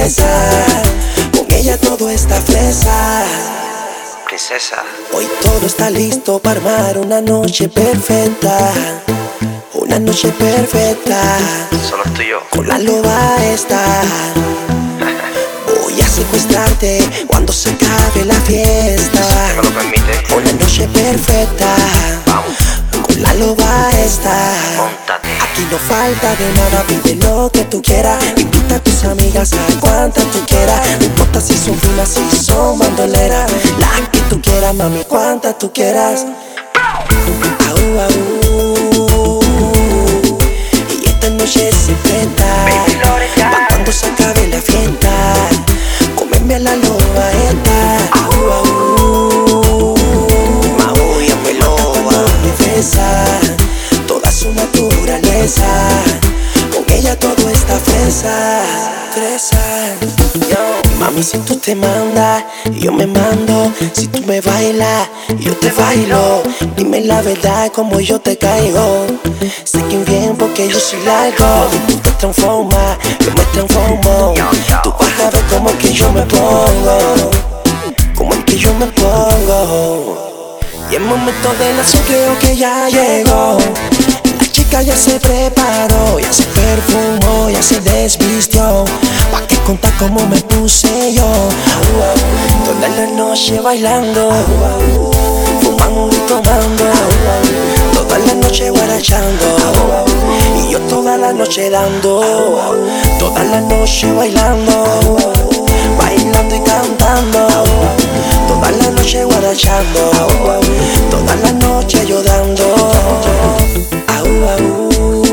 fresa. Con ella todo está fresa. Princesa, Hoy todo está listo para armar una noche perfecta. Una noche perfecta. solo estoy yo. Con la loba está. Voy a secuestrarte cuando se acabe la fiesta. Si me lo permite, Una noche perfecta. vamos, Con la loba está. móntate. Aquí no falta de nada, pide lo que tú quieras. Invita a tus amigas a cuantas tú quieras. No importa si son finas, si son bandoleras. La que tú quieras, mami, cuantas tú quieras. Au, au. Y esta noche es secreta. Pa' cuando se acabe la fiesta, comerme a la loba esta. Au, au. Maúllame loba. Me besa toda su naturaleza. Con ella todo está fresa, fresa. Mami, si tú te mandas, yo me mando. Si tú me bailas, yo te bailo. Dime la verdad como yo te caigo. Sé que bien porque yo soy largo. Tú te transformas, yo me transformo. Tú vas a ver cómo que yo me pongo. Cómo es que yo me pongo. Y el momento de la acción creo que ya llegó. La chica ya se preparó, ya se perfumó, ya se desvistió. Pa' que contar cómo me puse yo. Toda la noche bailando, fumando y tomando. Toda la noche guarachando, y yo toda la noche dando. Toda la noche bailando, bailando y cantando. Toda la noche guarachando, toda la noche yo dando. Au, au.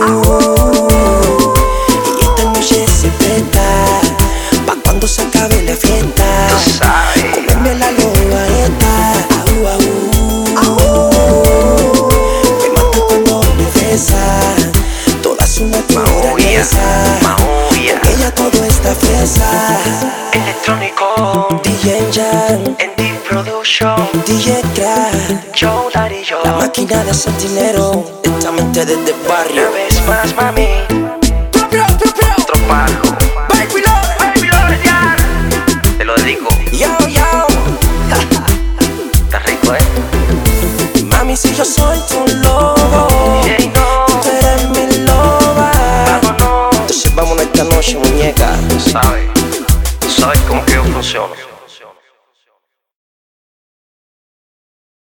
Y esta noche se presta pa' cuando se acabe la fiesta. Tú sabes. Comerme la loba esta. Au, au. Me mata cuando me besa toda su naturaleza. Maúlla, Con ella todo está fresa. electrónico, DJ Jan, ND Production, DJ Crack, Joe Daddy Joe. la máquina de hacer dinero, directamente desde el barrio. Una vez más, mami, otro palo. Baby love, ya. Te lo dedico, Yo, yo, está rico, mami, si yo soy tu lobo, Hey, no, tú eres mi loba. vámonos. Entonces vámonos esta noche, muñeca. Sabes cómo que yo funciono.